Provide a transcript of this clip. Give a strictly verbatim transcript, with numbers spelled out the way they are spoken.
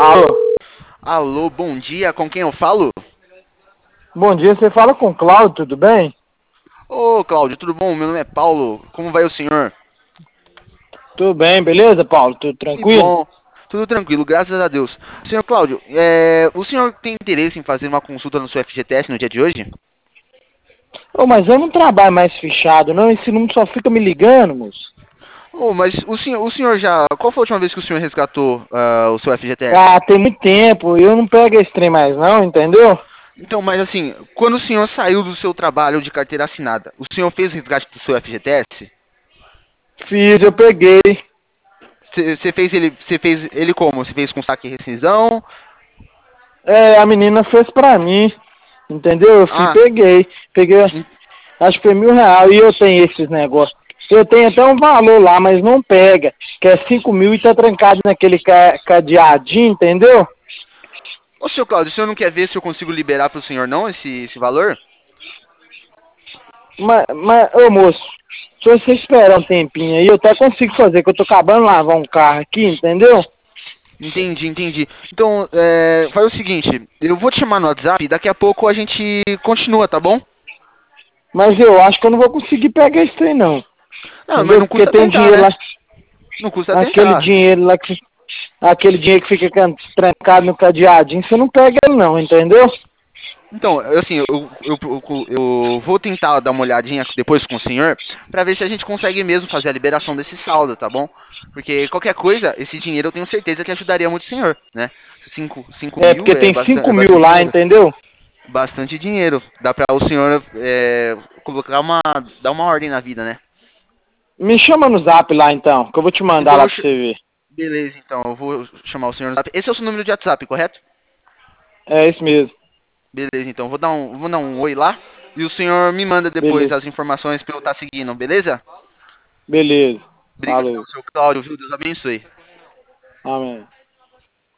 Alô, Alô, bom dia, com quem eu falo? bom dia, você fala com o Cláudio, tudo bem? Ô, Cláudio, tudo bom? Meu nome é Paulo, como vai o senhor? Tudo bem, beleza, Paulo? Tudo Que tranquilo? bom, tudo tranquilo, graças a Deus. Senhor Cláudio, é, o senhor tem interesse em fazer uma consulta no seu F G T S no dia de hoje? Ô, mas eu não trabalho mais fichado, não, esse número só fica me ligando, moço. Oh, mas o senhor, o senhor já. Qual foi a última vez que o senhor resgatou ah, o seu F G T S? Ah, tem muito tempo, eu não pego esse trem mais não, entendeu? Então, mas assim, quando o senhor saiu do seu trabalho de carteira assinada, o senhor fez o resgate do seu F G T S? Fiz, eu peguei. Você fez ele, você fez ele como? Você fez com saque e rescisão? É, a menina fez pra mim, entendeu? Eu fui, Ah, peguei. Peguei, acho que foi mil reais, e eu tenho esses negócios. Eu tenho até um valor lá, mas não pega, que é cinco mil e tá trancado naquele ca- cadeadinho, entendeu? ô, senhor Cláudio, o senhor não quer ver se eu consigo liberar para o senhor não esse, esse valor? Mas, mas, ô moço, se você esperar um tempinho aí, eu até consigo fazer, que eu tô acabando de lavar um carro aqui, entendeu? Entendi, entendi. Então, é, faz o seguinte, eu vou te chamar no WhatsApp e daqui a pouco a gente continua, tá bom? Mas eu acho que eu não vou conseguir pegar esse trem, não. Não, mas Entendeu? não Porque custa tem um tentar, dinheiro né? lá, Não custa aquele tentar. dinheiro lá que. Aquele dinheiro que fica can- trancado no cadeadinho, você não pega ele não, entendeu? Então, eu, assim, eu, eu, eu, eu vou tentar dar uma olhadinha depois com o senhor para ver se a gente consegue mesmo fazer a liberação desse saldo, tá bom? Porque qualquer coisa, esse dinheiro eu tenho certeza que ajudaria muito o senhor, né? Cinco, cinco É, mil porque é, tem basta- cinco é mil bastante lá, dinheiro. entendeu? Bastante dinheiro. Dá para o senhor é, colocar uma, dar uma ordem na vida, né? Me chama no zap lá então, que eu vou te mandar Então, lá eu pra ch- você ver. beleza, então, eu vou chamar o senhor no WhatsApp. Esse é o seu número de WhatsApp, correto? É isso mesmo. Beleza, então, vou dar um, vou dar um oi lá e o senhor me manda depois Beleza, as informações para eu estar seguindo, beleza? beleza. Obrigadão, Falou. seu Cláudio, viu? Deus abençoe. Amém.